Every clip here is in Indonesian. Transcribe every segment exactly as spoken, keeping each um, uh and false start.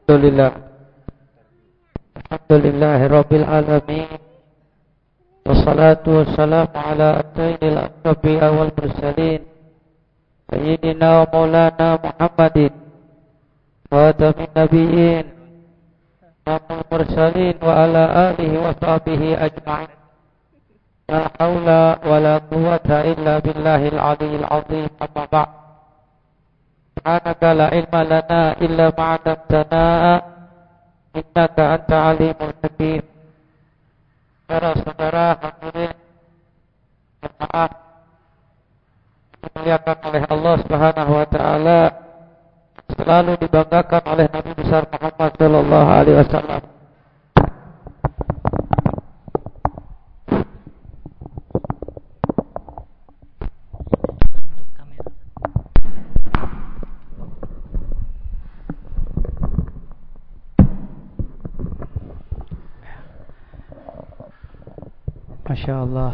Alhamdulillah. Alhamdulillahi Rabbil Alamin. Wassalatu wassalamu ala sayyidil anbiya wal mursalin Sayyidina wa maulana Muhammadin wa atamin nabiyyin wal mursalin wa ala alihi wa sahbihi ajma'in. La hawla wa la quwwata illa billahil aliyyil azim. Amma ba'd. Subhanaka la ilma lana illa ma 'allamtana innaka anta alimul hakim. Saudara-saudara hadirin jemaah dimuliakan oleh Allah Subhanahu wa taala, selalu dibanggakan oleh Nabi besar Muhammad sallallahu alaihi wasallam. Masya Allah.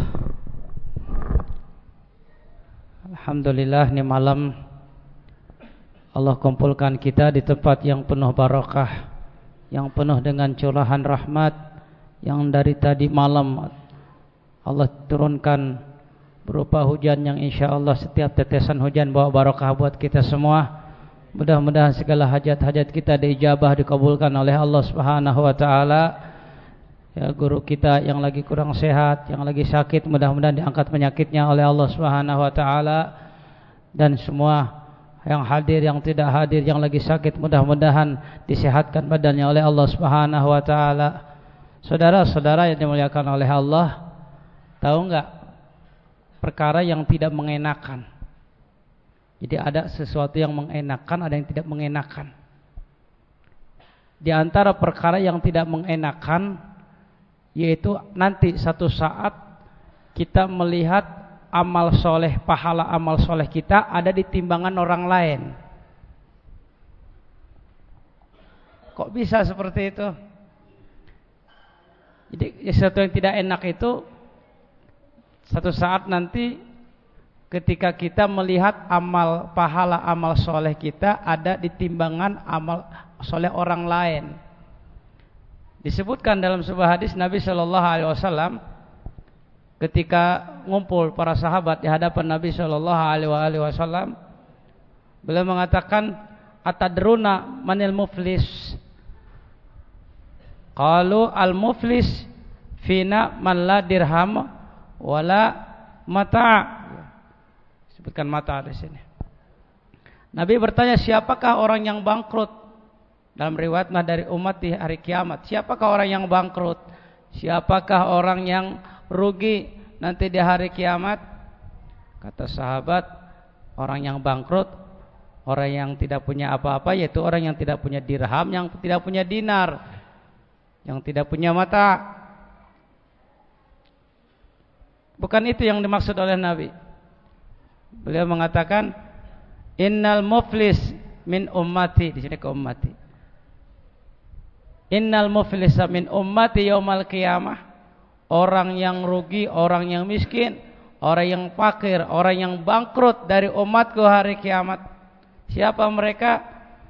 Alhamdulillah, ini malam Allah kumpulkan kita di tempat yang penuh barakah, yang penuh dengan curahan rahmat, yang dari tadi malam Allah turunkan berupa hujan yang insya Allah setiap tetesan hujan bawa barakah buat kita semua. Mudah-mudahan segala hajat-hajat kita diijabah, dikabulkan oleh Allah Subhanahu wa taala. Ya, guru kita yang lagi kurang sehat, yang lagi sakit, mudah-mudahan diangkat penyakitnya oleh Allah Subhanahu wa taala. Dan semua yang hadir, yang tidak hadir, yang lagi sakit, mudah-mudahan disehatkan badannya oleh Allah Subhanahu wa taala. Saudara-saudara yang dimuliakan oleh Allah, tahu enggak perkara yang tidak mengenakan? Jadi ada sesuatu yang mengenakan, ada yang tidak mengenakan. Di antara perkara yang tidak mengenakan, yaitu nanti satu saat kita melihat amal soleh, pahala amal soleh kita ada di timbangan orang lain. Kok bisa seperti itu? Jadi sesuatu yang tidak enak itu satu saat nanti ketika kita melihat amal pahala amal soleh kita ada di timbangan amal soleh orang lain. Disebutkan dalam sebuah hadis Nabi Shallallahu Alaihi Wasallam ketika ngumpul para sahabat di hadapan Nabi Shallallahu Alaihi Wasallam, beliau mengatakan, atadruna manil muflis? Qalu al muflis fina man la dirham wala mata. Sebutkan mata di sini. Nabi bertanya, siapakah orang yang bangkrut? Dalam riwayat mah dari umat di hari kiamat. Siapakah orang yang bangkrut? Siapakah orang yang rugi nanti di hari kiamat? Kata sahabat, orang yang bangkrut, orang yang tidak punya apa-apa, yaitu orang yang tidak punya dirham, yang tidak punya dinar, yang tidak punya mata. Bukan itu yang dimaksud oleh Nabi. Beliau mengatakan, innal muflis min ummati. Di sini ke ummati. Innal muflisa min ummati yaumal qiyamah. Orang yang rugi, orang yang miskin, orang yang fakir, orang yang bangkrut dari umatku hari kiamat. Siapa mereka?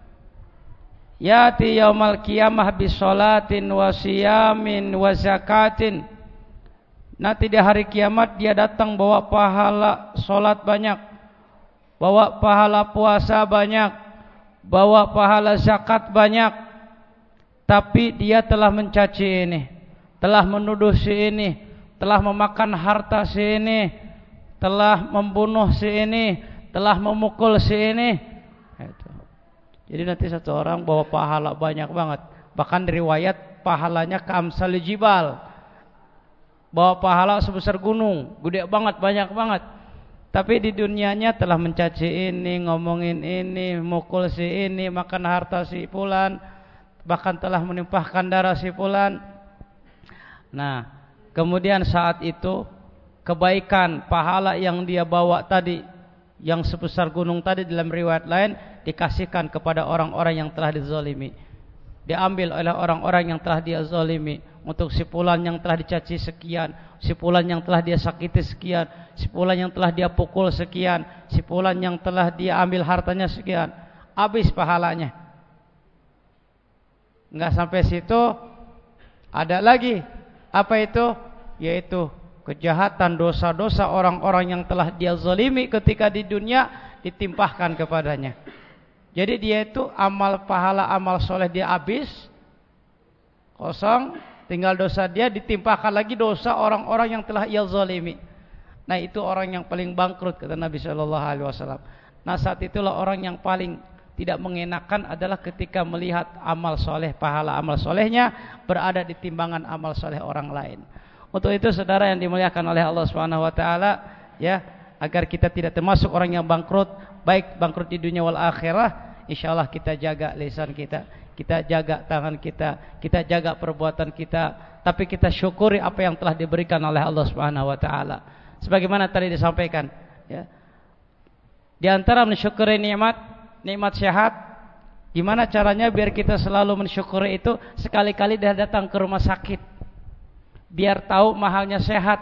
Yati yaumal qiyamah bisolatin wa siyamin wa zakatin. Nanti di hari kiamat dia datang bawa pahala solat banyak, bawa pahala puasa banyak, bawa pahala zakat banyak. Tapi dia telah mencaci ini, telah menuduh si ini, telah memakan harta si ini, telah membunuh si ini, telah memukul si ini. Jadi nanti satu orang bawa pahala banyak banget. Bahkan riwayat pahalanya kamsal jibal, bawa pahala sebesar gunung, gede banget, banyak banget. Tapi di dunianya telah mencaci ini, ngomongin ini, mukul si ini, makan harta si fulan, bahkan telah menimpahkan darah si fulan. Nah, kemudian saat itu kebaikan pahala yang dia bawa tadi, yang sebesar gunung tadi dalam riwayat lain, dikasihkan kepada orang-orang yang telah dizalimi, diambil oleh orang-orang yang telah dia zalimi. Untuk si fulan yang telah dicaci sekian, si fulan yang telah dia sakiti sekian, si fulan yang telah dia pukul sekian, si fulan yang telah dia ambil hartanya sekian, habis pahalanya. Enggak sampai situ, ada lagi. Apa itu? Yaitu kejahatan, dosa-dosa orang-orang yang telah dia zalimi ketika di dunia ditimpahkan kepadanya. Jadi dia itu amal pahala, amal soleh dia habis, kosong, tinggal dosa dia, ditimpahkan lagi dosa orang-orang yang telah ia zalimi. Nah itu orang yang paling bangkrut kata Nabi Shallallahu Alaihi Wasallam. Nah saat itulah orang yang paling tidak mengenakan adalah ketika melihat amal soleh, pahala amal solehnya berada di timbangan amal soleh orang lain. Untuk itu saudara yang dimuliakan oleh Allah Subhanahu Wa Taala, ya, agar kita tidak termasuk orang yang bangkrut, baik bangkrut di dunia wal akhirah, insyaallah kita jaga lisan kita, kita jaga tangan kita, kita jaga perbuatan kita, tapi kita syukuri apa yang telah diberikan oleh Allah Subhanahu Wa Taala. Sebagaimana tadi disampaikan, ya, di antara mensyukuri nikmat, nikmat sehat, gimana caranya biar kita selalu mensyukuri itu? Sekali-kali dia datang ke rumah sakit, biar tahu mahalnya sehat.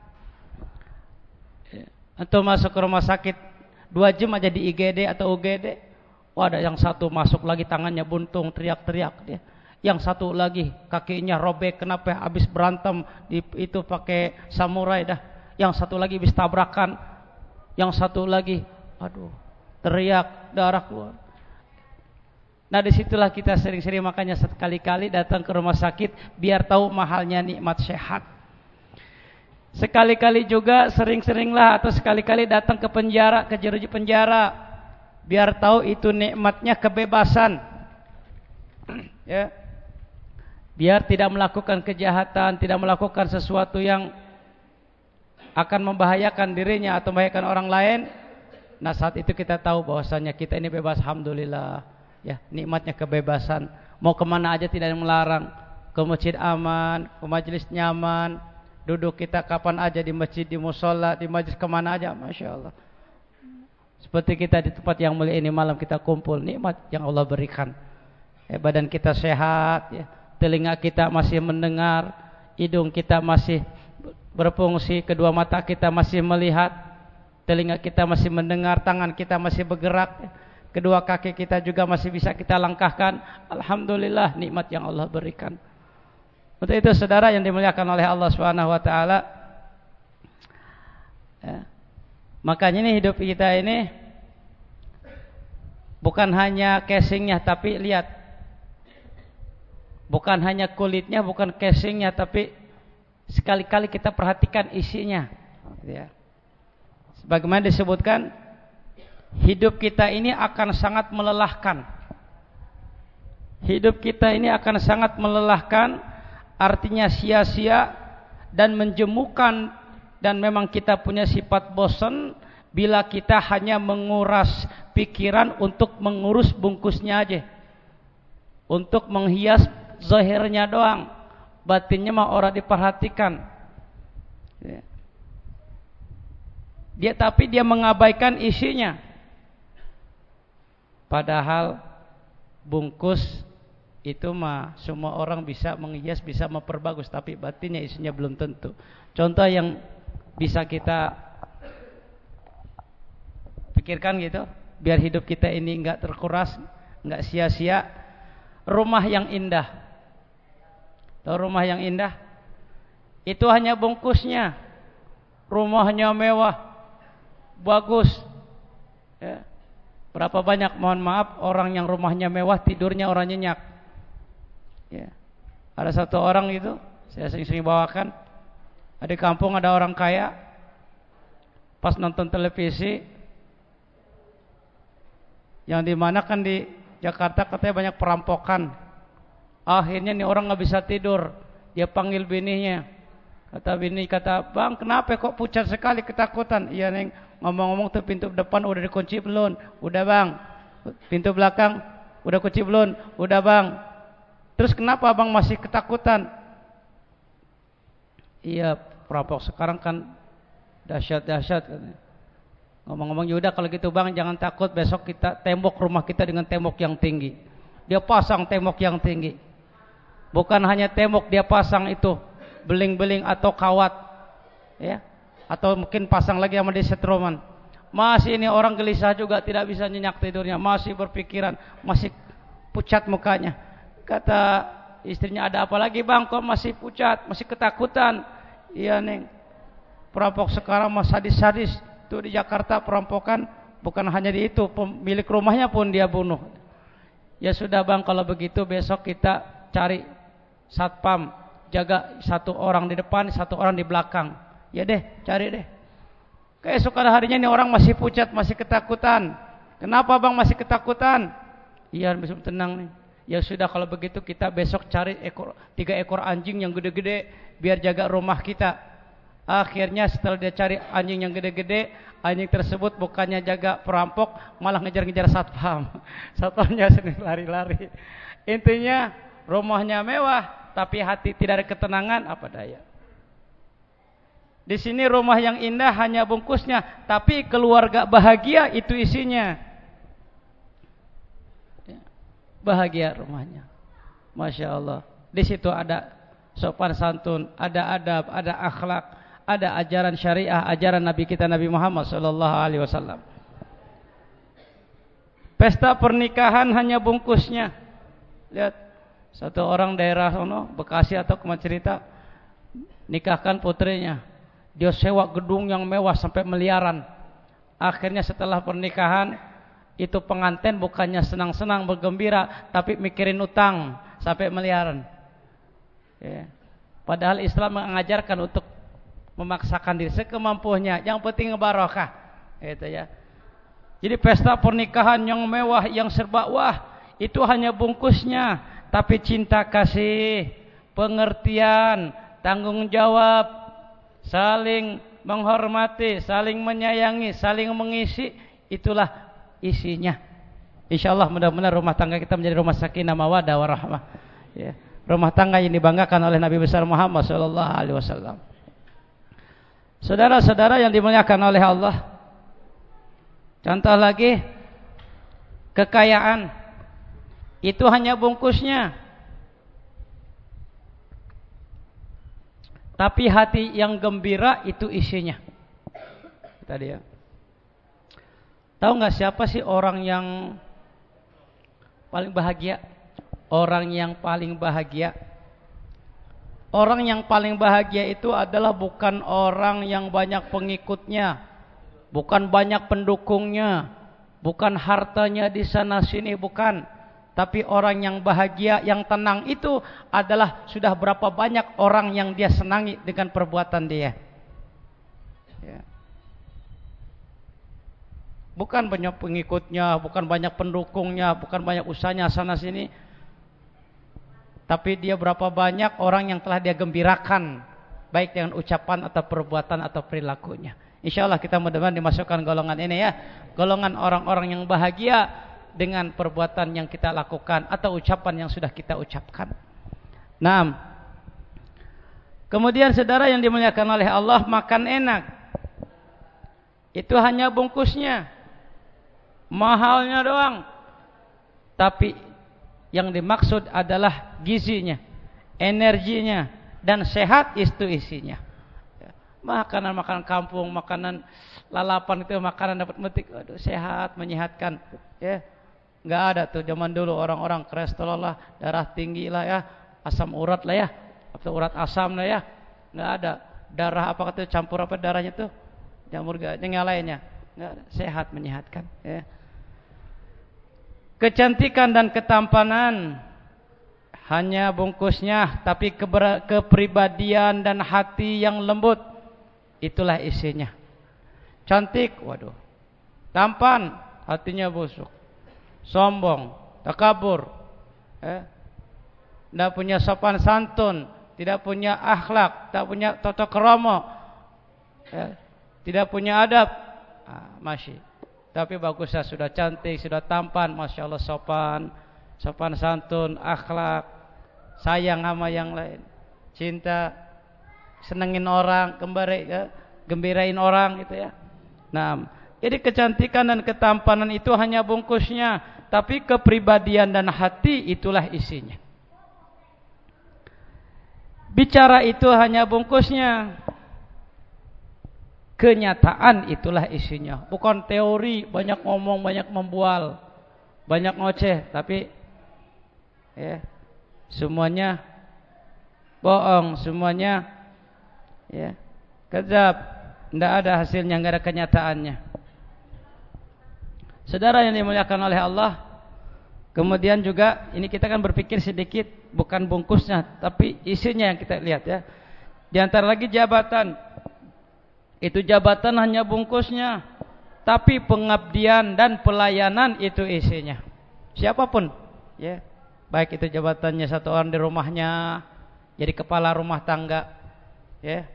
Atau masuk ke rumah sakit dua jam aja di I G D atau U G D, wah ada yang satu masuk lagi tangannya buntung, teriak-teriak dia. Yang satu lagi kakinya robek, kenapa? Habis berantem di, itu pakai samurai dah. Yang satu lagi habis tabrakan. Yang satu lagi, aduh, teriak, darah keluar. Nah disitulah kita sering-sering makanya sekali-kali datang ke rumah sakit biar tahu mahalnya nikmat sehat. Sekali-kali juga sering-seringlah atau sekali-kali datang ke penjara, ke jeruji penjara, biar tahu itu nikmatnya kebebasan. Ya. Biar tidak melakukan kejahatan, tidak melakukan sesuatu yang akan membahayakan dirinya atau membahayakan orang lain. Nah saat itu kita tahu bahwasanya kita ini bebas, alhamdulillah. Ya, nikmatnya kebebasan. Mau kemana aja tidak ada yang melarang. Ke masjid aman, ke majelis nyaman. Duduk kita kapan aja di masjid, di musola, di majelis, kemana aja, masya Allah. Seperti kita di tempat yang mulia ini malam kita kumpul, nikmat yang Allah berikan. Ya, badan kita sehat, ya, telinga kita masih mendengar, hidung kita masih berfungsi, kedua mata kita masih melihat, telinga kita masih mendengar, tangan kita masih bergerak, ya, kedua kaki kita juga masih bisa kita langkahkan. Alhamdulillah nikmat yang Allah berikan. Untuk itu saudara yang dimuliakan oleh Allah Subhanahu Wa Taala, ya, makanya ini hidup kita ini bukan hanya casingnya, tapi lihat, bukan hanya kulitnya, bukan casingnya, tapi sekali-kali kita perhatikan isinya. Ya. Sebagaimana disebutkan, hidup kita ini akan sangat melelahkan. Hidup kita ini akan sangat melelahkan, artinya sia-sia dan menjemukan, dan memang kita punya sifat bosan bila kita hanya menguras pikiran untuk mengurus bungkusnya aja, untuk menghias zahirnya doang, batinnya mah orang diperhatikan. Ya. Dia tapi dia mengabaikan isinya. Padahal bungkus itu mah semua orang bisa menghias, bisa memperbagus, tapi batinnya isinya belum tentu. Contoh yang bisa kita pikirkan gitu, biar hidup kita ini enggak terkuras, enggak sia-sia. Rumah yang indah. Tahu rumah yang indah? Itu hanya bungkusnya. Rumahnya mewah, bagus. Ya. Berapa banyak, mohon maaf, orang yang rumahnya mewah tidurnya orang nyenyak. Ya. Ada satu orang itu saya sering-sering bawakan, ada di kampung ada orang kaya, pas nonton televisi, yang dimana kan di Jakarta katanya banyak perampokan. Akhirnya nih orang nggak bisa tidur, dia panggil bininya. Kata bini, kata, bang kenapa kok pucat sekali, ketakutan? Iya neng, ngomong-ngomong tuh pintu depan udah dikunci belum? Udah bang. Pintu belakang udah kunci belum? Udah bang. Terus kenapa abang masih ketakutan? Iya, perampok sekarang kan dahsyat-dahsyat. Ngomong-ngomong, yaudah kalau gitu bang jangan takut, besok kita tembok rumah kita dengan tembok yang tinggi. Dia pasang tembok yang tinggi. Bukan hanya tembok, dia pasang itu beling-beling atau kawat, ya, atau mungkin pasang lagi sama disetroman. Masih ini orang gelisah juga, tidak bisa nyenyak tidurnya, masih berpikiran, masih pucat mukanya. Kata istrinya, ada apa lagi bang, kok masih pucat, masih ketakutan? Iya neng, perampok sekarang mah sadis-sadis. Tuh di Jakarta perampokan bukan hanya di itu, pemilik rumahnya pun dia bunuh. Ya sudah bang, kalau begitu besok kita cari satpam, jaga satu orang di depan, satu orang di belakang. Ya deh, cari deh. Keesokan harinya ini orang masih pucat, masih ketakutan. Kenapa bang masih ketakutan? Iya, besok tenang nih. Ya sudah, kalau begitu kita besok cari ekor, tiga ekor anjing yang gede-gede biar jaga rumah kita. Akhirnya setelah dia cari anjing yang gede-gede, anjing tersebut bukannya jaga perampok, malah ngejar-ngejar satpam. Satpamnya sendiri lari-lari. Intinya rumahnya mewah, tapi hati tidak ada ketenangan, apa daya. Di sini rumah yang indah hanya bungkusnya, tapi keluarga bahagia itu isinya. Bahagia rumahnya, masya Allah. Di situ ada sopan santun, ada adab, ada akhlak, ada ajaran syariah, ajaran Nabi kita Nabi Muhammad Sallallahu Alaihi Wasallam. Pesta pernikahan hanya bungkusnya. Lihat, satu orang daerah sono, Bekasi atau kemana cerita, nikahkan putrinya. Dia sewa gedung yang mewah sampai miliaran. Akhirnya setelah pernikahan, itu pengantin bukannya senang-senang bergembira, tapi mikirin utang sampai miliaran. Ya. Padahal Islam mengajarkan untuk memaksakan diri sekemampunya, yang penting barokah. Itu ya. Jadi pesta pernikahan yang mewah, yang serba wah, itu hanya bungkusnya, tapi cinta kasih, pengertian, tanggung jawab, saling menghormati, saling menyayangi, saling mengisi, itulah isinya. Insyaallah mudah-mudahan rumah tangga kita menjadi rumah sakinah mawaddah warahmah. Ya. Rumah tangga yang dibanggakan oleh Nabi besar Muhammad sallallahu alaihi wasallam. Saudara-saudara yang dimuliakan oleh Allah, contoh lagi, kekayaan itu hanya bungkusnya, tapi hati yang gembira itu isinya. Tadi ya. Tahu nggak siapa sih orang yang paling bahagia? Orang yang paling bahagia, orang yang paling bahagia itu adalah bukan orang yang banyak pengikutnya, bukan banyak pendukungnya, bukan hartanya di sana sini, bukan. Tapi orang yang bahagia, yang tenang itu adalah sudah berapa banyak orang yang dia senangi dengan perbuatan dia. Ya. Bukan banyak pengikutnya, bukan banyak pendukungnya, bukan banyak usahanya sana sini. Tapi dia berapa banyak orang yang telah dia gembirakan, baik dengan ucapan atau perbuatan atau perilakunya. Insyaallah kita mudah-mudahan dimasukkan golongan ini ya, golongan orang-orang yang bahagia dengan perbuatan yang kita lakukan atau ucapan yang sudah kita ucapkan. Naam. Kemudian saudara yang dimuliakan oleh Allah, makan enak itu hanya bungkusnya, mahalnya doang. Tapi yang dimaksud adalah gizinya, energinya, dan sehat itu isinya. Makanan-makanan kampung, makanan lalapan itu makanan dapat metik, aduh sehat, menyehatkan. Ya, nggak ada tuh zaman dulu orang-orang kolesterol lah, darah tinggi lah ya, asam urat lah ya, atau urat asam lah ya, nggak ada. Darah apa itu campur apa darahnya tuh, jamur gak, yang lainnya, nggak ada. Sehat, menyehatkan. Ya. Kecantikan dan ketampanan hanya bungkusnya, tapi kepribadian dan hati yang lembut itulah isinya. Cantik, waduh. Tampan, hatinya busuk. Sombong, takabur. Eh? Tidak punya sopan santun, tidak punya akhlak, tidak punya tata krama. Eh? Tidak punya adab. Ah, masih. Tapi bagusnya sudah cantik, sudah tampan, masya Allah, sopan, sopan santun, akhlak, sayang sama yang lain, cinta, senengin orang, gembira, ya, gembirain orang, gitu ya. Nah, jadi kecantikan dan ketampanan itu hanya bungkusnya, tapi kepribadian dan hati itulah isinya. Bicara itu hanya bungkusnya. Kenyataan itulah isinya, bukan teori, banyak ngomong, banyak membual, banyak ngoceh, tapi ya, semuanya bohong, semuanya ya kadzab, tidak ada hasilnya, tidak ada kenyataannya. Saudara yang dimuliakan oleh Allah, kemudian juga ini kita kan berpikir sedikit, bukan bungkusnya tapi isinya yang kita lihat ya. Di antara lagi jabatan, itu jabatan hanya bungkusnya, tapi pengabdian dan pelayanan itu isinya. Siapapun ya, baik itu jabatannya satu orang di rumahnya jadi kepala rumah tangga ya,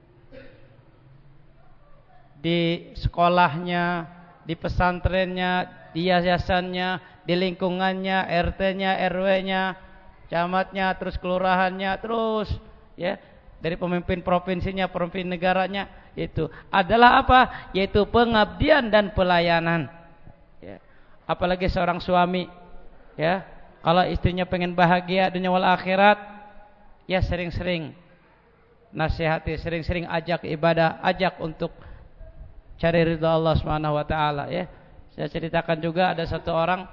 di sekolahnya, di pesantrennya, di yayasannya, di lingkungannya, R T-nya, R W-nya, camatnya, terus kelurahannya, terus ya, dari pemimpin provinsinya, pemimpin negaranya, itu adalah apa? Yaitu pengabdian dan pelayanan. Ya. Apalagi seorang suami, ya, kalau istrinya pengen bahagia dunia wal akhirat, ya sering-sering nasihati, sering-sering ajak ibadah, ajak untuk cari ridha Allah Subhanahu wa taala ya. Saya ceritakan juga ada satu orang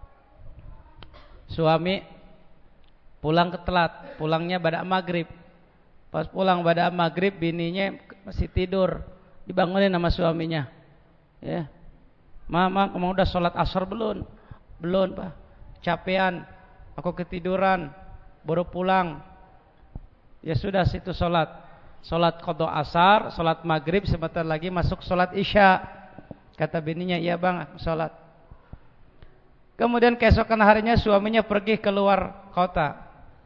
suami pulang ke telat, pulangnya pada maghrib. Pas pulang pada maghrib bininya masih tidur, dibangunin sama suaminya. Ya. Mama, kamu udah sholat asar belum? Belum, Pak. Capean, aku ketiduran, baru pulang. Ya sudah, situ sholat. Sholat qadha asar, sholat maghrib, sebentar lagi masuk sholat isya. Kata bininya, iya bang, aku sholat. Kemudian keesokan harinya suaminya pergi keluar kota.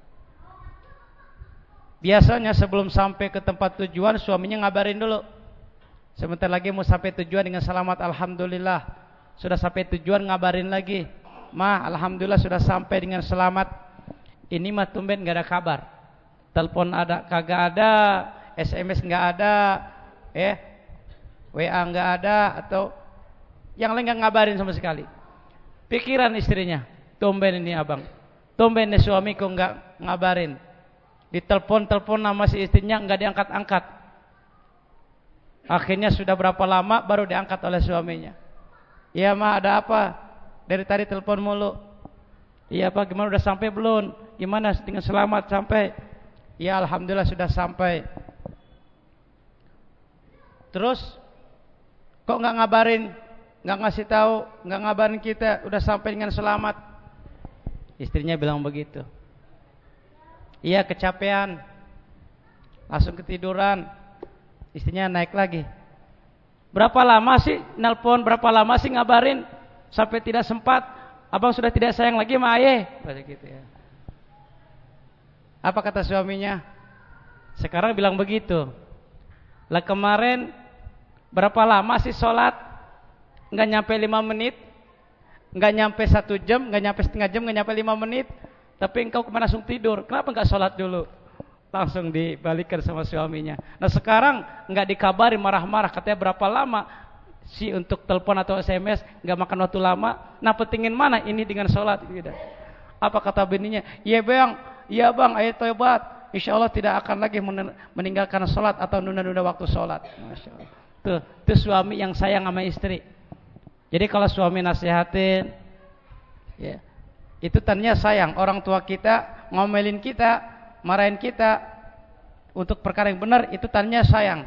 Biasanya sebelum sampai ke tempat tujuan suaminya ngabarin dulu. Sebentar lagi mau sampai tujuan dengan selamat, alhamdulillah. Sudah sampai tujuan ngabarin lagi, ma, alhamdulillah sudah sampai dengan selamat. Ini mah tumben gak ada kabar. Telepon ada kagak ada, S M S nggak ada, eh, W A nggak ada, atau yang lain nggak ngabarin sama sekali. Pikiran istrinya, tumben ini abang, tumben ini suamiku nggak ngabarin. Ditelepon-telepon nama si istrinya nggak diangkat-angkat. Akhirnya sudah berapa lama baru diangkat oleh suaminya. Iya ma, ada apa? Dari tadi telepon mulu. Iya pak, gimana udah sampai belum? Gimana dengan selamat sampai? Ya alhamdulillah sudah sampai. Terus kok nggak ngabarin, nggak ngasih tahu, nggak ngabarin kita udah sampai dengan selamat? Istrinya bilang begitu. Iya kecapean, langsung ketiduran. Istrinya naik lagi. Berapa lama sih nelpon? Berapa lama sih ngabarin? Sampai tidak sempat. Abang sudah tidak sayang lagi sama ayah. Gitu ya. Apa kata suaminya? Sekarang bilang begitu. Lah kemarin berapa lama sih sholat? Nggak nyampe lima menit, nggak nyampe satu jam, nggak nyampe setengah jam, nggak nyampe lima menit. Tapi engkau kemana langsung tidur? Kenapa nggak sholat dulu? Langsung dibalikan sama suaminya. Nah sekarang nggak dikabari, marah-marah. Katanya berapa lama sih untuk telepon atau S M S? Nggak makan waktu lama. Nah pentingin mana ini dengan sholat? Gitu. Apa kata bininya? Iya bang, iya bang, ayo tobat. Insya Allah tidak akan lagi meninggalkan sholat atau nunda-nunda waktu sholat. Masya Allah. Tuh, itu suami yang sayang sama istri. Jadi kalau suami nasihatin, ya, itu tandanya sayang. Orang tua kita ngomelin kita, marahin kita untuk perkara yang benar, itu tandanya sayang.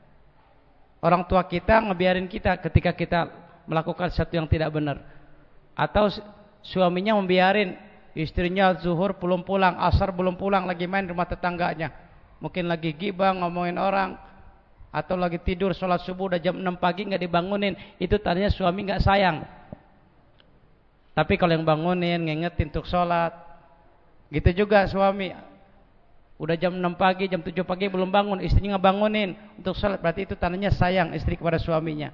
Orang tua kita ngebiarin kita ketika kita melakukan sesuatu yang tidak benar. Atau suaminya membiarin istrinya zuhur belum pulang, asar belum pulang, lagi main rumah tetangganya. Mungkin lagi gibah ngomongin orang, atau lagi tidur sholat subuh udah jam enam pagi nggak dibangunin. Itu tandanya suami nggak sayang. Tapi kalau yang bangunin, ngingetin untuk sholat, gitu juga suami. Udah jam enam pagi, jam tujuh pagi belum bangun, istrinya ngebangunin untuk sholat, berarti itu tandanya sayang istri kepada suaminya.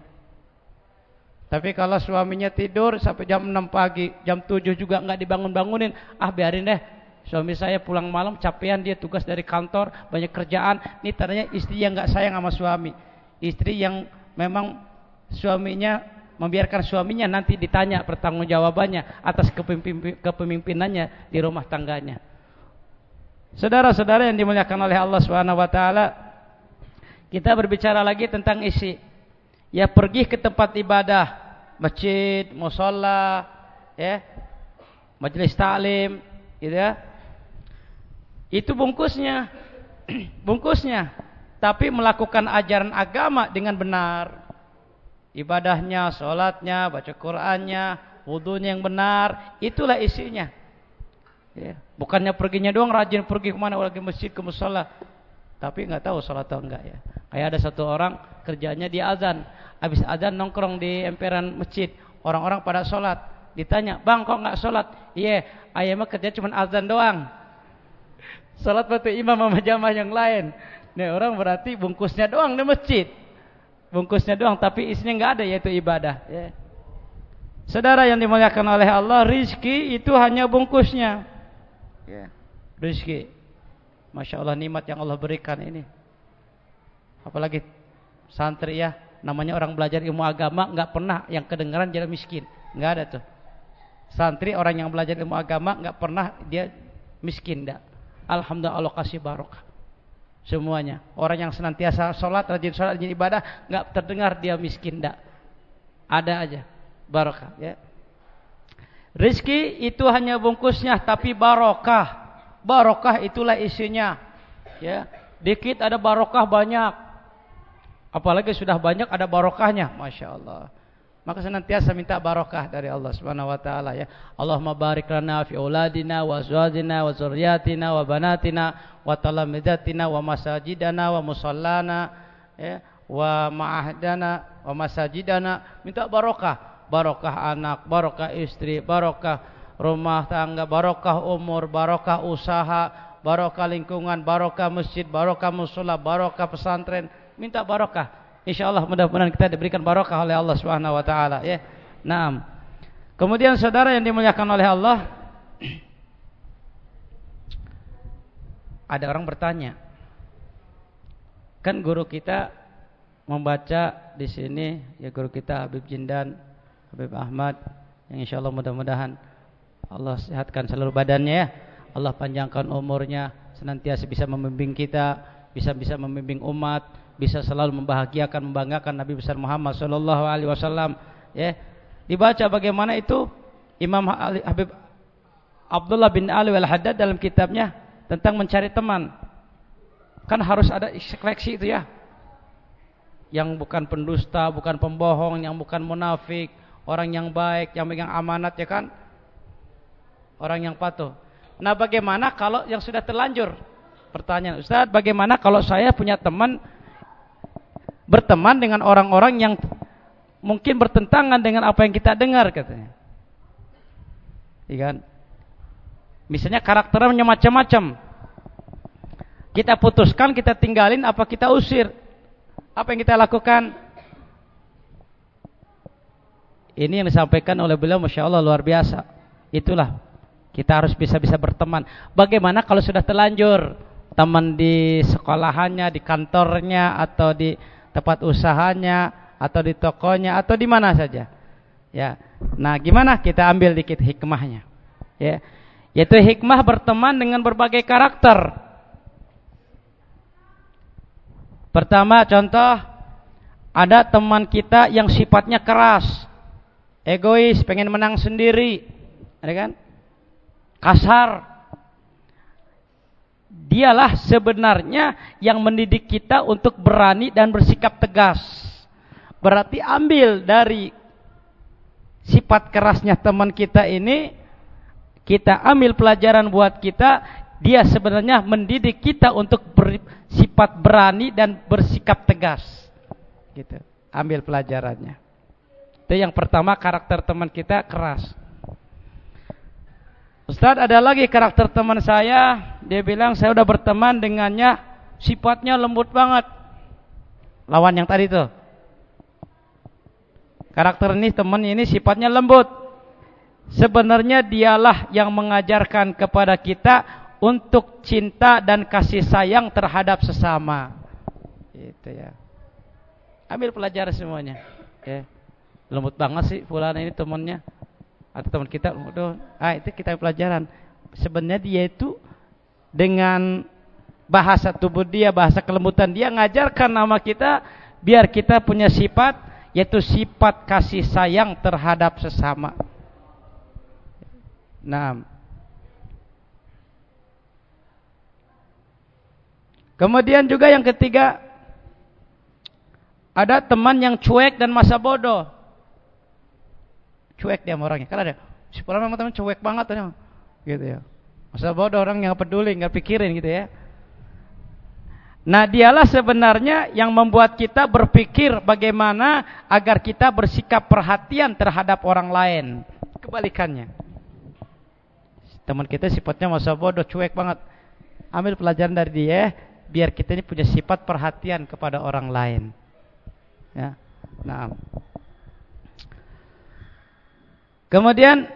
Tapi kalau suaminya tidur sampai jam enam pagi, jam tujuh juga nggak dibangun-bangunin, ah biarin deh, suami saya pulang malam capean, dia tugas dari kantor, banyak kerjaan. Ini tandanya istri yang nggak sayang sama suami. Istri yang memang suaminya membiarkan suaminya nanti ditanya pertanggungjawabannya atas kepemimpinannya di rumah tangganya. Saudara-saudara yang dimuliakan oleh Allah Subhanahu wa taala, kita berbicara lagi tentang isi. Ya, pergi ke tempat ibadah, masjid, musholla, ya, majelis taklim, gitu ya. Itu bungkusnya. Bungkusnya. Tapi melakukan ajaran agama dengan benar. Ibadahnya, sholatnya, baca Qur'annya, wudunya yang benar, itulah isinya. Ya. Bukannya perginya doang, rajin pergi kemana, lagi masjid, ke mushola, tapi nggak tahu sholat atau enggak ya. Kayak ada satu orang kerjanya di azan, habis azan nongkrong di emperan masjid, orang-orang pada sholat, ditanya, bang kok nggak sholat? Iya, ayah mah kerja cuma azan doang. Sholat batu imam sama jamaah yang lain. Nih orang berarti bungkusnya doang di masjid, bungkusnya doang, tapi isinya nggak ada, yaitu ibadah. Ya. Saudara yang dimuliakan oleh Allah, rizki itu hanya bungkusnya. Ya. Rizki, masya Allah, nikmat yang Allah berikan ini. Apalagi santri ya, namanya orang belajar ilmu agama, nggak pernah yang kedengaran jadi miskin, nggak ada tuh. Santri orang yang belajar ilmu agama nggak pernah dia miskin, dah. Alhamdulillah Allah kasih barokah semuanya. Orang yang senantiasa sholat, rajin sholat, rajin ibadah, nggak terdengar dia miskin, dah. Ada aja barokah. Ya. Rizki itu hanya bungkusnya, tapi barokah, barokah itulah isinya. Ya, dikit ada barokah banyak. Apalagi sudah banyak ada barokahnya, masya Allah. Maka senantiasa minta barokah dari Allah Subhanahu wa taala ya. Allahumma barik lana fi auladina wa azwajina wa dzurriyyatina wa banatina wa talamidatina wa masajidana wa musallana ya, wa ma'ahdana wa masajidana. Minta barokah, barokah anak, barokah istri, barokah rumah tangga, barokah umur, barokah usaha, barokah lingkungan, barokah masjid, barokah mushola, barokah pesantren. Minta barokah. Insyaallah mudah-mudahan kita diberikan barokah oleh Allah Subhanahu wa taala ya. Naam. Kemudian saudara yang dimuliakan oleh Allah, ada orang bertanya. Kan guru kita membaca di sini ya, guru kita Habib Jindan, Habib Ahmad, yang insyaallah mudah-mudahan Allah sehatkan seluruh badannya ya. Allah panjangkan umurnya, senantiasa bisa membimbing kita, bisa bisa membimbing umat, bisa selalu membahagiakan, membanggakan Nabi besar Muhammad sallallahu alaihi wasallam ya. Dibaca bagaimana itu Imam Ali, Habib Abdullah bin Ali Al-Haddad dalam kitabnya tentang mencari teman. Kan harus ada seleksi itu ya. Yang bukan pendusta, bukan pembohong, yang bukan munafik, orang yang baik, yang megang amanat ya kan? Orang yang patuh. Nah, bagaimana kalau yang sudah terlanjur? Pertanyaan, Ustaz, bagaimana kalau saya punya teman berteman dengan orang-orang yang mungkin bertentangan dengan apa yang kita dengar katanya. Iya kan? Misalnya karakternya macam-macam. Kita putuskan, kita tinggalin, apa kita usir? Apa yang kita lakukan? Ini yang disampaikan oleh beliau, masya Allah luar biasa. Itulah, kita harus bisa-bisa berteman. Bagaimana kalau sudah terlanjur? Teman di sekolahannya, di kantornya, atau di tempat usahanya, atau di tokonya, atau di mana saja. Ya. Nah, gimana kita ambil dikit hikmahnya? Ya. Yaitu hikmah berteman dengan berbagai karakter. Pertama, contoh, ada teman kita yang sifatnya keras, egois, pengen menang sendiri, ada kan? Kasar. Dialah sebenarnya yang mendidik kita untuk berani dan bersikap tegas. Berarti ambil dari sifat kerasnya teman kita ini, kita ambil pelajaran buat kita. Dia sebenarnya mendidik kita untuk bersifat berani dan bersikap tegas. Gitu. Ambil pelajarannya. Itu yang pertama, karakter teman kita keras. Ustaz, ada lagi karakter teman saya, dia bilang saya udah berteman dengannya, sifatnya lembut banget. Lawan yang tadi tuh. Karakter ini, teman ini sifatnya lembut. Sebenarnya dialah yang mengajarkan kepada kita untuk cinta dan kasih sayang terhadap sesama. Itu ya. Ambil pelajaran semuanya. Ya. Lembut banget sih fulana ini temannya. Atau teman kita, ah itu kita pelajaran. Sebenarnya dia itu dengan bahasa tubuh dia, bahasa kelembutan dia ngajarkan nama kita biar kita punya sifat, yaitu sifat kasih sayang terhadap sesama. Nah, Kemudian juga yang ketiga, ada teman yang cuek dan masa bodoh. Cuek dia sama orangnya. Kan ada, si pulang memang teman cuek banget ya. Gitu ya. Masa bodoh, orang yang peduli, nggak pikirin gitu ya. Nah, dialah sebenarnya yang membuat kita berpikir bagaimana agar kita bersikap perhatian terhadap orang lain. Kebalikannya. Teman kita sifatnya masa bodoh, cuek banget. Ambil pelajaran dari dia, biar kita ini punya sifat perhatian kepada orang lain. Ya. Nah. Kemudian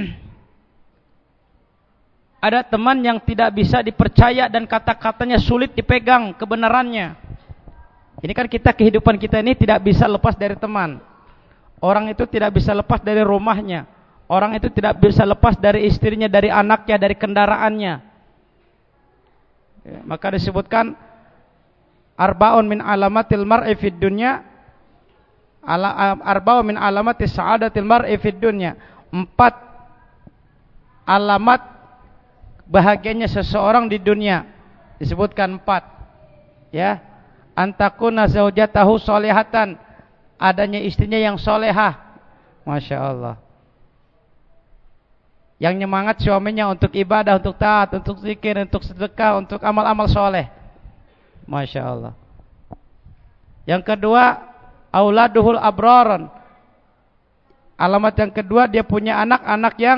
ada teman yang tidak bisa dipercaya dan kata-katanya sulit dipegang kebenarannya. Ini kan kita, kehidupan kita ini tidak bisa lepas dari teman. Orang itu tidak bisa lepas dari rumahnya. Orang itu tidak bisa lepas dari istrinya, dari anaknya, dari kendaraannya. Ya, maka disebutkan arba'un min alamatil mar'i fid dunya, ala arba'un min alamatis sa'adatil mar'i fid dunya. Empat alamat bahagianya seseorang di dunia, disebutkan empat, ya. Antakuna zaujatahu solehatan, adanya istrinya yang solehah, masya Allah. Yang nyemangat suaminya untuk ibadah, untuk taat, untuk zikir, untuk sedekah, untuk amal-amal soleh, masya Allah. Yang kedua, auladuhul abraran, alamat yang kedua, dia punya anak-anak yang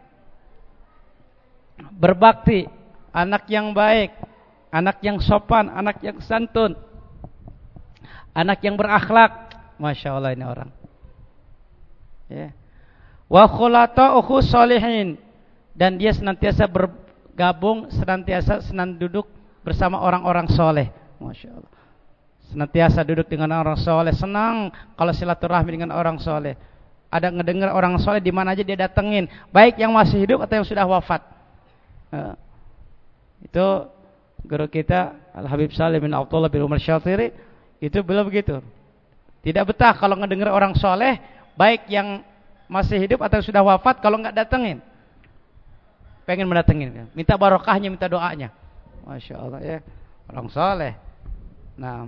berbakti, anak yang baik, anak yang sopan, anak yang santun, anak yang berakhlak. Masya Allah ini orang. Ya. Wa khulata'uhu sholihin, dan dia senantiasa bergabung, senantiasa senang duduk bersama orang-orang soleh. Masya Allah. Senantiasa duduk dengan orang soleh, senang kalau silaturahmi dengan orang soleh. Ada ngedengar orang soleh di mana aja dia datengin, baik yang masih hidup atau yang sudah wafat. Nah, itu guru kita Al Habib Salim bin Abdullah bin Umar Syatiri, itu beliau begitu. Tidak betah kalau ngedengar orang soleh, baik yang masih hidup atau sudah wafat, kalau nggak datengin. Pengen mendatengin, minta barokahnya, minta doanya. Masya Allah ya, orang soleh. Nah,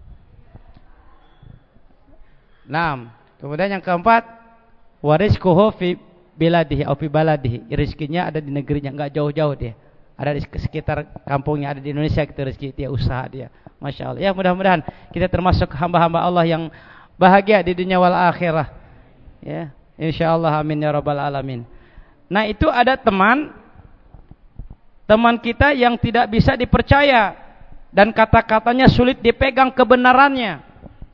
nah, kemudian yang keempat, warizquhu fi biladihi au fi baladihi, rezekinya ada di negerinya, enggak jauh-jauh dia. Ada di sekitar kampungnya, ada di Indonesia gitu rezeki dia, usaha dia. Masya Allah. Ya, mudah-mudahan kita termasuk hamba-hamba Allah yang bahagia di dunia wal akhirah. Ya, insyaallah, amin ya rabbal alamin. Nah, itu ada teman teman kita yang tidak bisa dipercaya dan kata-katanya sulit dipegang kebenarannya.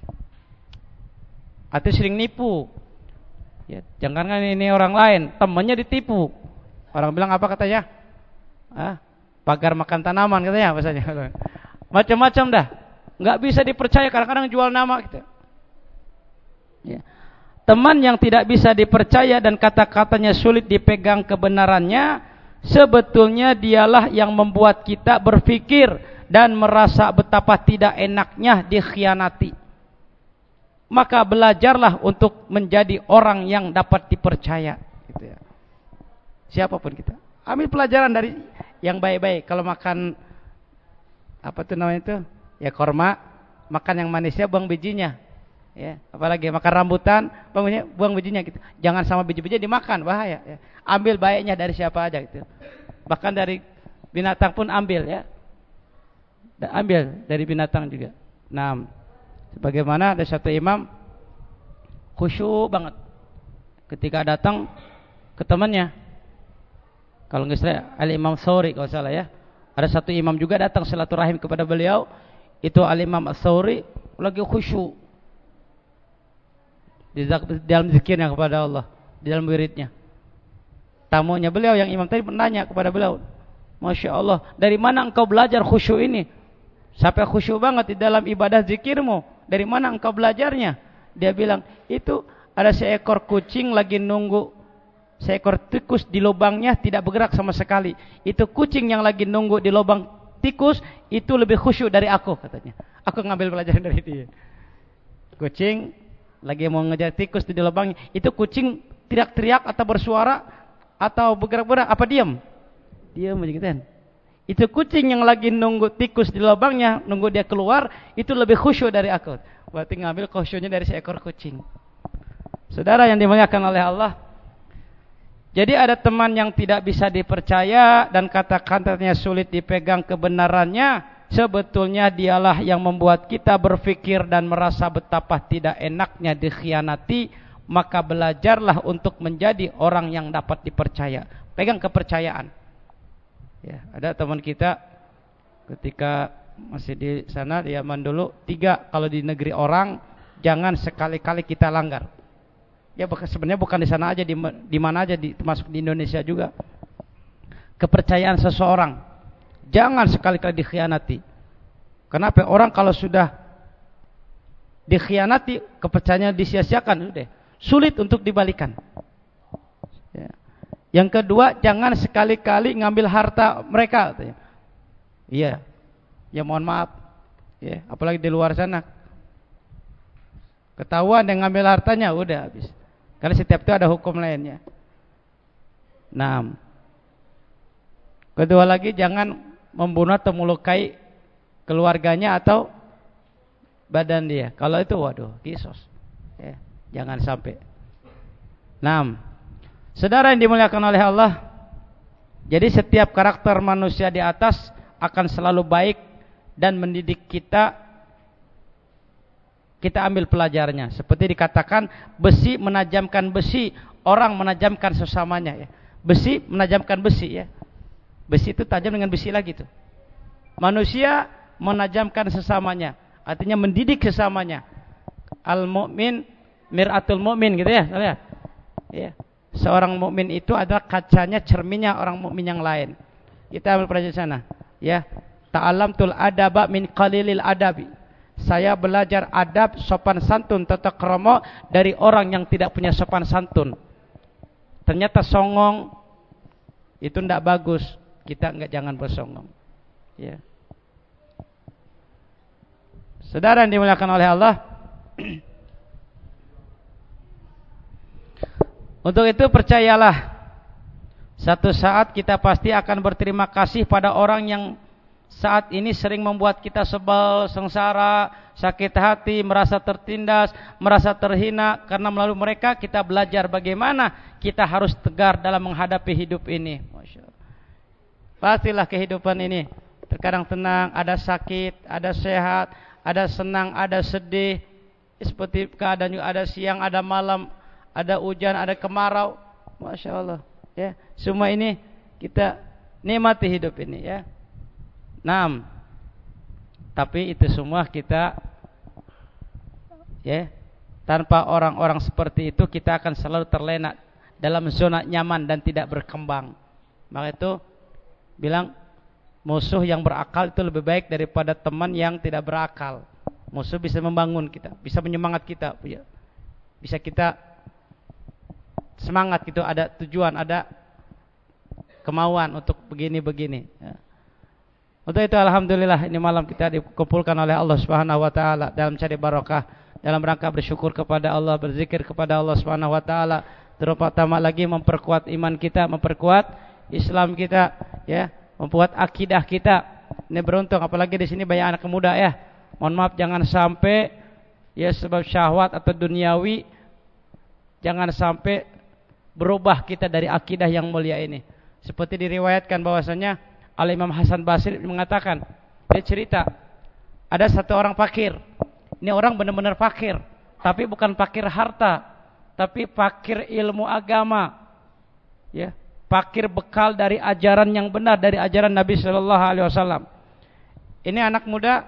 Atau sering nipu. Ya, jangankan ini orang lain, temannya ditipu. Orang bilang apa katanya? Ah, pagar makan tanaman katanya, bahasanya. Macam-macam dah. Enggak bisa dipercaya, kadang-kadang jual nama gitu. Ya. Teman yang tidak bisa dipercaya dan kata-katanya sulit dipegang kebenarannya, sebetulnya dialah yang membuat kita berpikir dan merasa betapa tidak enaknya dikhianati. Maka belajarlah untuk menjadi orang yang dapat dipercaya, gitu ya. Siapapun kita, ambil pelajaran dari yang baik-baik. Kalau makan apa tuh namanya itu, ya korma, makan yang manisnya, buang bijinya. Ya, apalagi makan rambutan, buang bijinya, buang bijinya gitu. Jangan sama biji-bijinya dimakan, bahaya. Ya. Ambil baiknya dari siapa aja gitu. Bahkan dari binatang pun ambil ya. Ambil dari binatang juga. Nah, sebagaimana ada satu imam khusyuk banget ketika datang ke temannya. Kalau nggak salah Al-Imam Tshauri kalau salah ya. Ada satu imam juga datang silaturahim kepada beliau. Itu Al-Imam Tshauri lagi khusyuk di dalam zikirnya kepada Allah, di dalam wiridnya. Tamunya beliau yang imam tadi bertanya kepada beliau, Masya Allah, dari mana engkau belajar khusyuk ini? Sampai khusyuk banget di dalam ibadah zikirmu. Dari mana engkau belajarnya? Dia bilang, itu ada seekor kucing lagi nunggu seekor tikus di lubangnya, tidak bergerak sama sekali. Itu kucing yang lagi nunggu di lubang tikus, itu lebih khusyuk dari aku, katanya. Aku ngambil pelajaran dari dia. Kucing lagi mau ngejar tikus di lubangnya, itu kucing teriak-teriak atau bersuara atau bergerak-gerak apa diam? Diam aja gitu kan. Itu kucing yang lagi nunggu tikus di lubangnya, nunggu dia keluar, itu lebih khusyuk dari aku. Berarti ngambil khusyuknya dari seekor kucing. Saudara yang dimuliakan oleh Allah, jadi ada teman yang tidak bisa dipercaya dan kata-katanya sulit dipegang kebenarannya, sebetulnya dialah yang membuat kita berpikir dan merasa betapa tidak enaknya dikhianati. Maka belajarlah untuk menjadi orang yang dapat dipercaya. Pegang kepercayaan. Ya, ada teman kita ketika masih di sana di Yaman dulu, tiga kalau di negeri orang jangan sekali-kali kita langgar. Ya sebenarnya bukan di sana aja, di, di mana aja, di, termasuk di Indonesia juga. Kepercayaan seseorang jangan sekali-kali dikhianati. Kenapa? Orang kalau sudah dikhianati, kepercayaan disia-siakan, udah sulit untuk dibalikan. Ya. Yang kedua, jangan sekali-kali ngambil harta mereka. Iya, ya mohon maaf. Ya, apalagi di luar sana, ketahuan yang ngambil hartanya, udah habis. Karena setiap itu ada hukum lainnya. Nah, kedua lagi, jangan membunuh atau melukai keluarganya atau badan dia. Kalau itu, waduh, kisos. Ya. Jangan sampai. Nah, saudara yang dimuliakan oleh Allah, jadi setiap karakter manusia di atas akan selalu baik dan mendidik kita. Kita ambil pelajarnya. Seperti dikatakan, besi menajamkan besi, orang menajamkan sesamanya. Ya. Besi menajamkan besi. Ya. Besi itu tajam dengan besi lagi tuh. Manusia menajamkan sesamanya, artinya mendidik sesamanya. Al-mu'min mir'atul mu'min, gitu ya, lihat. Ya. Seorang mukmin itu adalah kacanya, cerminnya orang mukmin yang lain. Kita ambil pelajaran sana, ya. Ta'allamtul adaba min qalilil adabi. Saya belajar adab, sopan santun, tata krama dari orang yang tidak punya sopan santun. Ternyata songong itu tidak bagus. Kita enggak, jangan bersongong. Ya. Saudara yang dimuliakan oleh Allah, untuk itu percayalah, satu saat kita pasti akan berterima kasih pada orang yang saat ini sering membuat kita sebal, sengsara, sakit hati, merasa tertindas, merasa terhina. Karena melalui mereka kita belajar bagaimana kita harus tegar dalam menghadapi hidup ini. Masya Allah. Pastilah kehidupan ini terkadang tenang, ada sakit, ada sehat, ada senang, ada sedih. Seperti keadaan juga, ada siang, ada malam, ada hujan, ada kemarau. Masya Allah, ya. Semua ini kita nikmati hidup ini, ya. Naam. Tapi itu semua kita, ya, tanpa orang-orang seperti itu kita akan selalu terlena dalam zona nyaman dan tidak berkembang. Maka itu bilang musuh yang berakal itu lebih baik daripada teman yang tidak berakal. Musuh bisa membangun kita, bisa menyemangat kita, bisa kita semangat gitu, ada tujuan, ada kemauan untuk begini-begini. Ya. Untuk itu alhamdulillah ini malam kita dikumpulkan oleh Allah Subhanahu wa taala dalam cari barokah, dalam rangka bersyukur kepada Allah, berzikir kepada Allah Subhanahu wa taala, terutama lagi memperkuat iman kita, memperkuat Islam kita, ya, membuat akidah kita. Ini beruntung apalagi di sini banyak anak muda, ya. Mohon maaf jangan sampai ya sebab syahwat atau duniawi jangan sampai berubah kita dari akidah yang mulia ini. Seperti diriwayatkan bahwasanya Al-Imam Hasan Basri mengatakan, dia cerita ada satu orang fakir. Ini orang benar-benar fakir, tapi bukan fakir harta, tapi fakir ilmu agama. Ya, fakir bekal dari ajaran yang benar, dari ajaran Nabi sallallahu alaihi wasallam. Ini anak muda,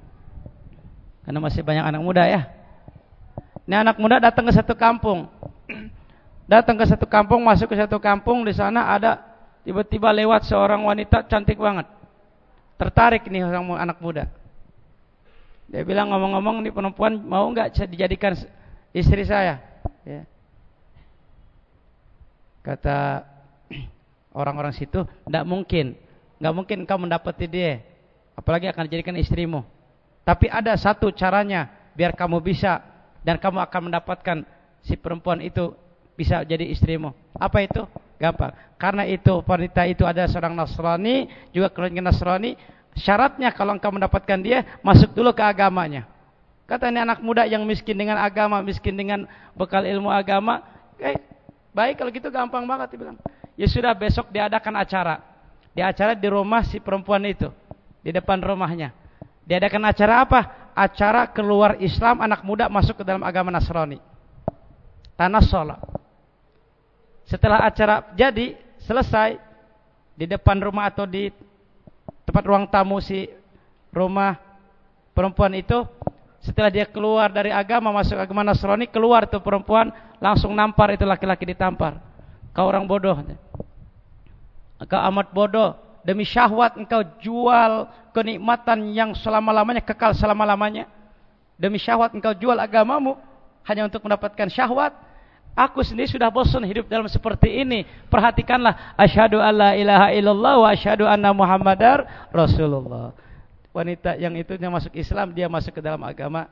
karena masih banyak anak muda, ya. Ini anak muda datang ke satu kampung. Datang ke satu kampung, masuk ke satu kampung, di sana ada tiba-tiba lewat seorang wanita cantik banget. Tertarik nih orang anak muda. Dia bilang, ngomong-ngomong nih perempuan mau nggak dijadikan istri saya? Ya. Kata orang-orang situ, tidak mungkin, nggak mungkin kau mendapati dia, apalagi akan dijadikan istrimu. Tapi ada satu caranya biar kamu bisa dan kamu akan mendapatkan si perempuan itu bisa jadi istrimu. Apa itu? Gampang. Karena itu wanita itu ada seorang Nasrani, juga keluarga Nasrani. Syaratnya kalau engkau mendapatkan dia, masuk dulu ke agamanya. Kata ini anak muda yang miskin dengan agama, miskin dengan bekal ilmu agama, eh, baik kalau gitu gampang banget dibilang. Ya sudah, besok diadakan acara. Di acara di rumah si perempuan itu, di depan rumahnya. Diadakan acara apa? Acara keluar Islam anak muda masuk ke dalam agama Nasrani. Tanah sholat. Setelah acara jadi selesai, di depan rumah atau di tempat ruang tamu si rumah perempuan itu, setelah dia keluar dari agama masuk agama Nasrani, keluar tuh perempuan langsung nampar itu laki-laki, ditampar. Kau orang bodoh, engkau amat bodoh, demi syahwat engkau jual kenikmatan yang selama-lamanya, kekal selama-lamanya. Demi syahwat engkau jual agamamu hanya untuk mendapatkan syahwat. Aku sendiri sudah bosan hidup dalam seperti ini. Perhatikanlah, asyhadu alla ilaha illallah wa asyhadu anna muhammadar rasulullah. Wanita yang itu yang masuk Islam, dia masuk ke dalam agama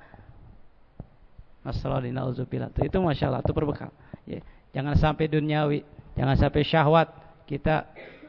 Nasrani, nauzubillah. Itu masya Allah, itu perbekal. Ya. Jangan sampai duniawi, jangan sampai syahwat kita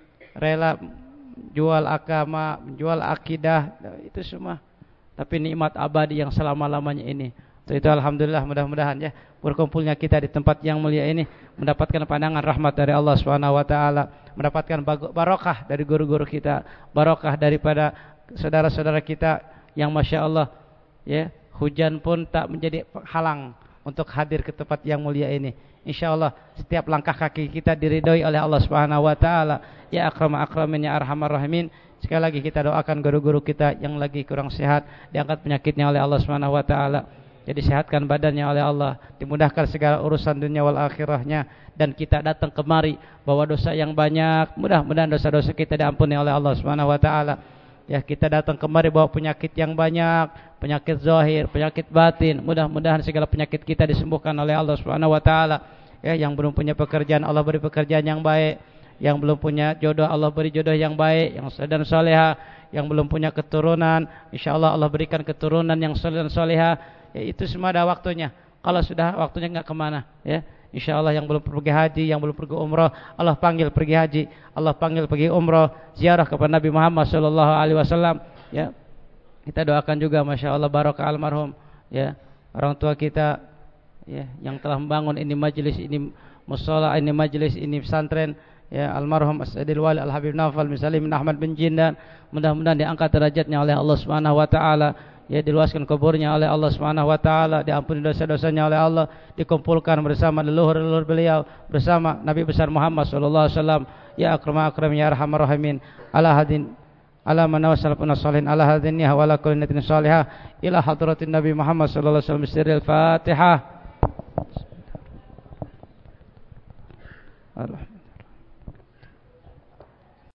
rela jual agama, jual akidah, itu semua. Tapi nikmat abadi yang selama-lamanya ini. Itu, itu alhamdulillah, mudah-mudahan ya berkumpulnya kita di tempat yang mulia ini mendapatkan pandangan rahmat dari Allah Subhanahu wa taala, mendapatkan barokah dari guru-guru kita, barokah daripada saudara-saudara kita yang masya Allah ya, hujan pun tak menjadi halang untuk hadir ke tempat yang mulia ini. Insyaallah setiap langkah kaki kita diridhoi oleh Allah Subhanahu wa taala. Ya akram akramin ya arhamar rahimin. Sekali lagi kita doakan guru-guru kita yang lagi kurang sehat, diangkat penyakitnya oleh Allah Subhanahu wa taala. Jadi sehatkan badannya oleh Allah, dimudahkan segala urusan dunia wal akhirahnya, dan kita datang kemari bawa dosa yang banyak. Mudah-mudahan dosa-dosa kita diampuni oleh Allah Subhanahu wa taala. Ya, kita datang kemari bawa penyakit yang banyak, penyakit zahir, penyakit batin. Mudah-mudahan segala penyakit kita disembuhkan oleh Allah Subhanahu wa taala. Ya, yang belum punya pekerjaan Allah beri pekerjaan yang baik, yang belum punya jodoh Allah beri jodoh yang baik, yang saleh dan salehah, yang belum punya keturunan, insyaallah Allah berikan keturunan yang saleh dan salehah. Ya, itu semua ada waktunya. Kalau sudah waktunya enggak kemana, ya. Insyaallah yang belum pergi haji, yang belum pergi umrah, Allah panggil pergi haji, Allah panggil pergi umrah, ziarah kepada Nabi Muhammad sallallahu alaihi wasallam, ya. Kita doakan juga masya Allah barokah almarhum, ya, orang tua kita, ya, yang telah membangun ini majelis, ini mushola, ini majelis, ini pesantren, ya, almarhum As-Sayyidil Wali Al-Habib Naufal bin Salim bin Ahmad bin Jindan. Mudah-mudahan diangkat derajatnya oleh Allah Subhanahu wa taala, ya, diluaskan kuburnya oleh Allah Subhanahu wa taala, diampuni dosa-dosanya oleh Allah, dikumpulkan bersama leluhur-leluhur beliau, bersama Nabi besar Muhammad sallallahu alaihi wasallam. Ya akram akram ya arhamar rahimin. Ala hadin ala man wasalafun salihin ala hadin ya wala kullinatin salihah ila hadratin Nabi Muhammad sallallahu alaihi wasallam. Bismillahil Fatihah.